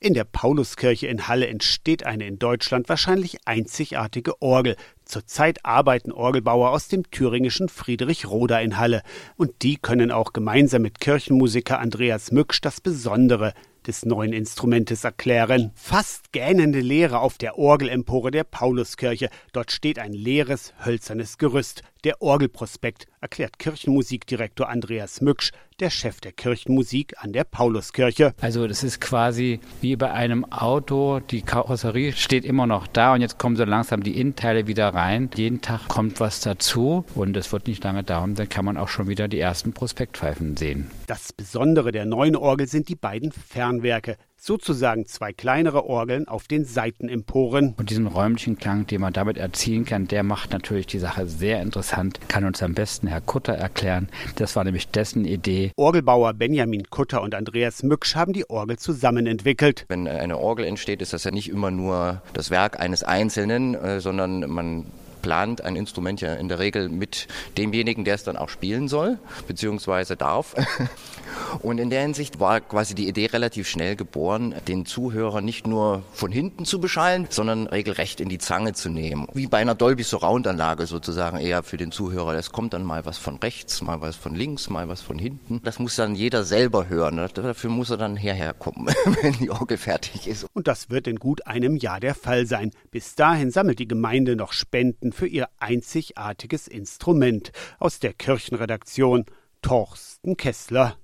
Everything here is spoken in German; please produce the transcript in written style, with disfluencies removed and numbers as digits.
In der Pauluskirche in Halle entsteht eine in Deutschland wahrscheinlich einzigartige Orgel. Zurzeit arbeiten Orgelbauer aus dem thüringischen Friedrich-Roda in Halle. Und die können auch gemeinsam mit Kirchenmusiker Andreas Mücksch das Besondere des neuen Instrumentes erklären. Fast gähnende Leere auf der Orgelempore der Pauluskirche. Dort steht ein leeres, hölzernes Gerüst. Der Orgelprospekt, erklärt Kirchenmusikdirektor Andreas Mücksch, der Chef der Kirchenmusik an der Pauluskirche. Also das ist quasi wie bei einem Auto, die Karosserie steht immer noch da und jetzt kommen so langsam die Innenteile wieder rein. Jeden Tag kommt was dazu und es wird nicht lange dauern, dann kann man auch schon wieder die ersten Prospektpfeifen sehen. Das Besondere der neuen Orgel sind die beiden Fernwerke. Sozusagen zwei kleinere Orgeln auf den Seitenemporen. Und diesen räumlichen Klang, den man damit erzielen kann, der macht natürlich die Sache sehr interessant. Kann uns am besten Herr Kutter erklären. Das war nämlich dessen Idee. Orgelbauer Benjamin Kutter und Andreas Mücksch haben die Orgel zusammen entwickelt. Wenn eine Orgel entsteht, ist das ja nicht immer nur das Werk eines Einzelnen, sondern man plant ein Instrument ja in der Regel mit demjenigen, der es dann auch spielen soll, beziehungsweise darf. Und in der Hinsicht war quasi die Idee relativ schnell geboren, den Zuhörer nicht nur von hinten zu beschallen, sondern regelrecht in die Zange zu nehmen. Wie bei einer Dolby-Surround-Anlage sozusagen eher für den Zuhörer. Es kommt dann mal was von rechts, mal was von links, mal was von hinten. Das muss dann jeder selber hören. Dafür muss er dann herkommen, wenn die Orgel fertig ist. Und das wird in gut einem Jahr der Fall sein. Bis dahin sammelt die Gemeinde noch Spenden für ihr einzigartiges Instrument. Aus der Kirchenredaktion Torsten Kessler.